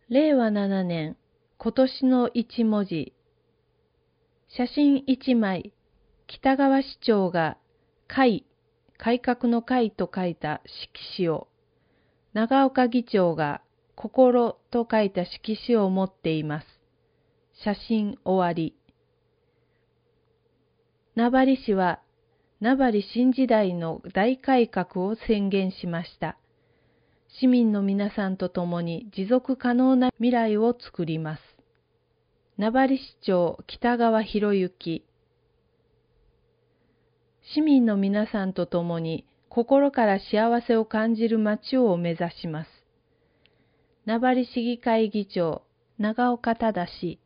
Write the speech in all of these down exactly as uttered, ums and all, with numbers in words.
れいわななねん、今年の一文字。写真いちまい、北川市長が改、改革の改と書いた色紙を、長岡議長が心と書いた色紙を持っています。写真終わり。名張市は名張新時代の大改革を宣言しました。市民の皆さんと共に持続可能な未来を作ります。名張市長北川博之。市民の皆さんと共に心から幸せを感じる街を目指します。名張市議会議長長岡忠。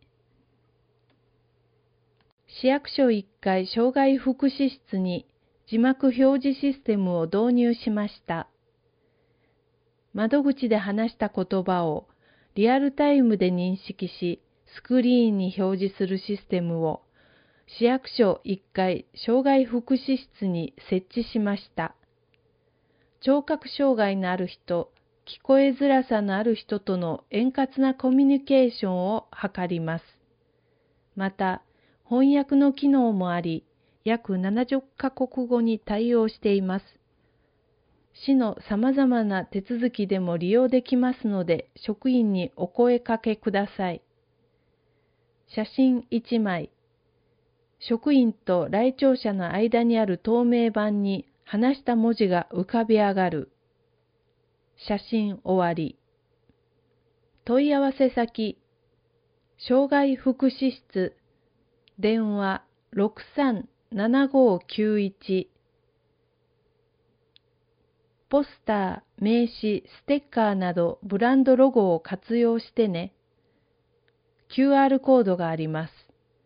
市役所いっかい障害福祉室に字幕表示システムを導入しました。窓口で話した言葉をリアルタイムで認識し、スクリーンに表示するシステムを市役所いっかい障害福祉室に設置しました。聴覚障害のある人、聞こえづらさのある人との円滑なコミュニケーションを図ります。また、翻訳の機能もあり、約ななじゅっかこくごに対応しています。市のさまざまな手続きでも利用できますので、職員にお声かけください。写真いちまい。職員と来庁者の間にある透明板に話した文字が浮かび上がる。写真終わり。問い合わせ先、障害福祉室、電話ろくさんななごきゅういち。ポスター、名刺、ステッカーなどブランドロゴを活用してね。キューアール コードがあります。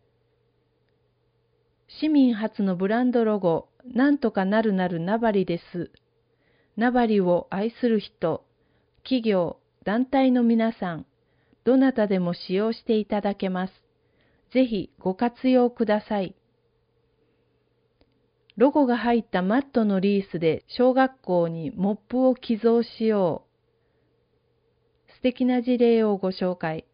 市民初のブランドロゴ、なんとかなるなる名張です。名張を愛する人、企業、団体の皆さん、どなたでも使用していただけます。ぜひご活用ください。ロゴが入ったマットのリースで小学校にモップを寄贈しよう。素敵な事例をご紹介。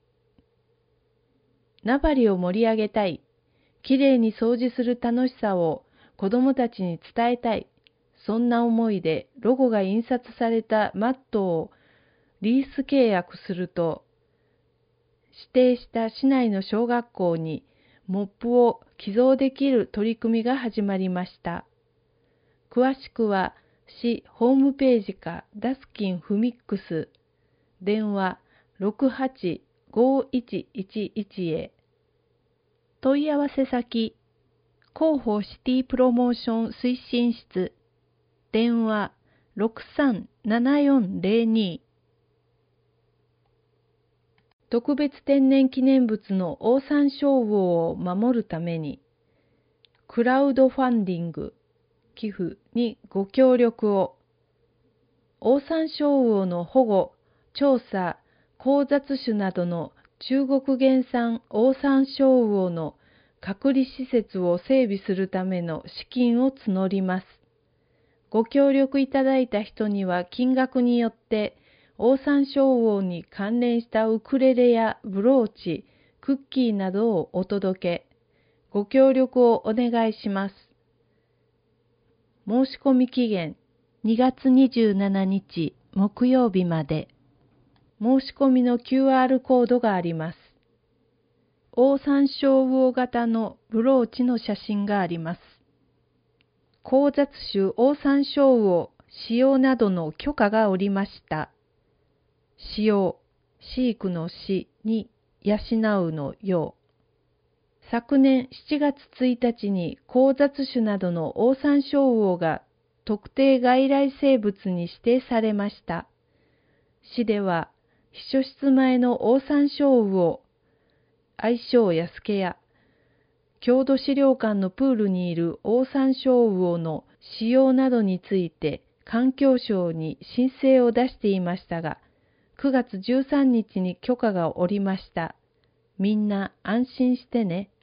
名張を盛り上げたい。きれいに掃除する楽しさを子どもたちに伝えたい。そんな思いでロゴが印刷されたマットをリース契約すると、指定した市内の小学校にモップを寄贈できる取り組みが始まりました。詳しくは市ホームページかダスキンフミックス、電話ろくはちごいちいちいちへ。問い合わせ先、広報シティプロモーション推進室、電話ろくさんななよんぜろに。特別天然記念物のオオサンショウウオを守るために、クラウドファンディング、寄付にご協力を。オオサンショウウオの保護、調査、交雑種などの中国原産オオサンショウウオの隔離施設を整備するための資金を募ります。ご協力いただいた人には金額によってオオサンショウウオに関連したウクレレやブローチ、クッキーなどをお届け、ご協力をお願いします。申し込み期限にがつにじゅうしちにち木曜日まで。申し込みの キューアール コードがあります。オオサンショウウオ型のブローチの写真があります。交雑種オオサンショウウオ使用などの許可が下りました。使用、飼育の飼に養うの養。昨年しちがつついたちに交雑種などのオオサンショウウオが特定外来生物に指定されました。市では秘書室前のオオサンショウウオ、愛称やすけや、郷土資料館のプールにいるオオサンショウウオの使用などについて環境省に申請を出していましたが、くがつじゅうさんにちに許可が下りました。みんな安心してね。